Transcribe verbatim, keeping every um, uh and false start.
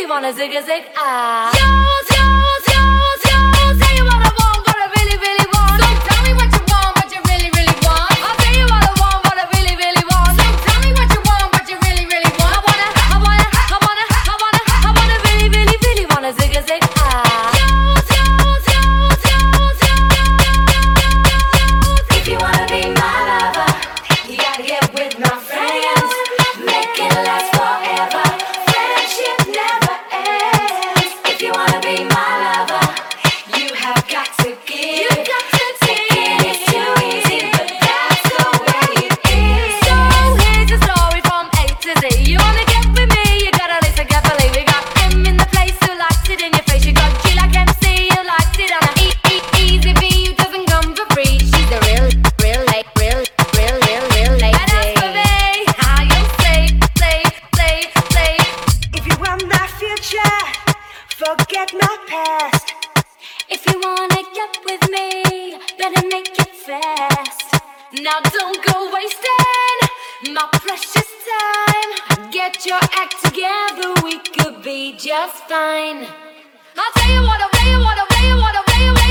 really wanna zig a zig ah. Yours, yours, yours, yours. Tell you what I want, what I really, really want. So tell me what you want, what you really, really want. I'll tell you what I want, what I really, really want. So tell me what you want, what you really, really want. I wanna, I wanna, I wanna, I wanna, I wanna really, really, really wanna zig a zig ah. Yours, yours, yours, yours, yours. If you wanna be my lover, you gotta get with my friends. Make it last forever. Friendship never ends. If you wanna be my lover, you have got to give. You got to give. It's too easy, but that's the way it is. So here's the story from A to Z. You wanna get with me, you gotta listen carefully. We got M in the place who likes it in your face. You got G like M C who likes it on a E E Easy B who doesn't come for free. She's a real, real, late, real, real, real, real lady. And as for me, how you say, say, say, say. If you want my future, forget my past. If you wanna get with me, better make it fast. Now don't go wasting my precious time. Get your act together, we could be just fine. I'll tell you what, I'll tell you what, I'll tell you what, I'll tell you what.